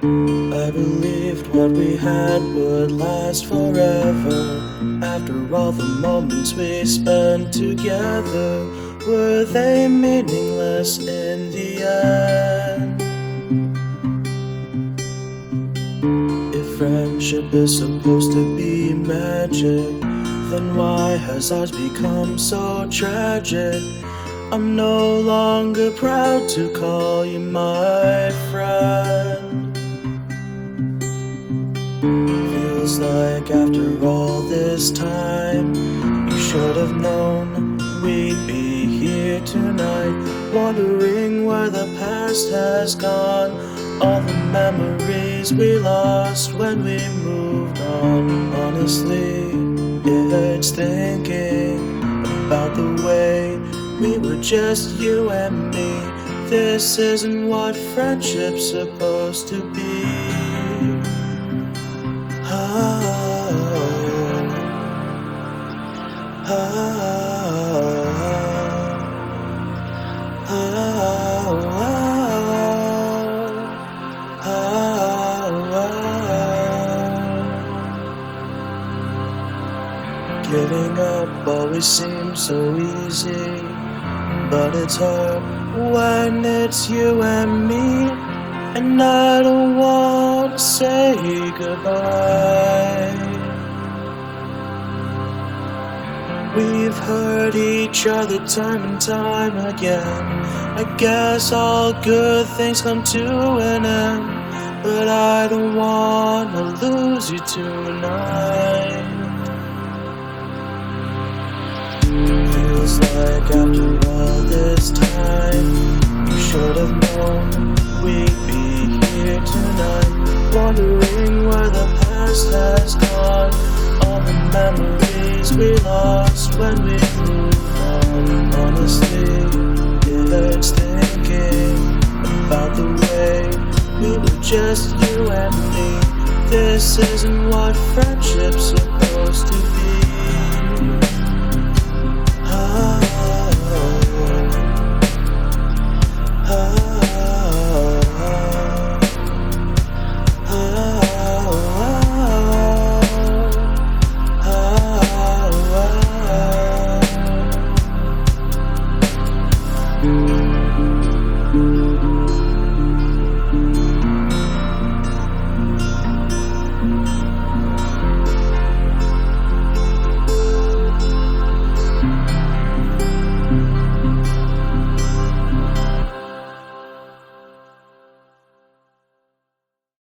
I believed what we had would last forever. After all the moments we spent together, were they meaningless in the end? If friendship is supposed to be magic, then why has ours become so tragic? I'm no longer proud to call you my friend. Feels like after all this time, you should have known we'd be here tonight, wondering where the past has gone, all the memories we lost when we moved on. Honestly, it's thinking about the way we were just you and me. This isn't what friendship's supposed to be. Giving up always seems so easy, but it's hard when it's you and me, and I don't want to say goodbye. We've hurt each other time and time again. I guess all good things come to an end, but I don't want to lose you tonight. Feels like after all this time, you should have known we'd be here tonight, wondering where the past has gone, all the memories we lost when we moved on. Honestly, it's thinking about the way we were just you and me. This isn't what friendship's supposed to be.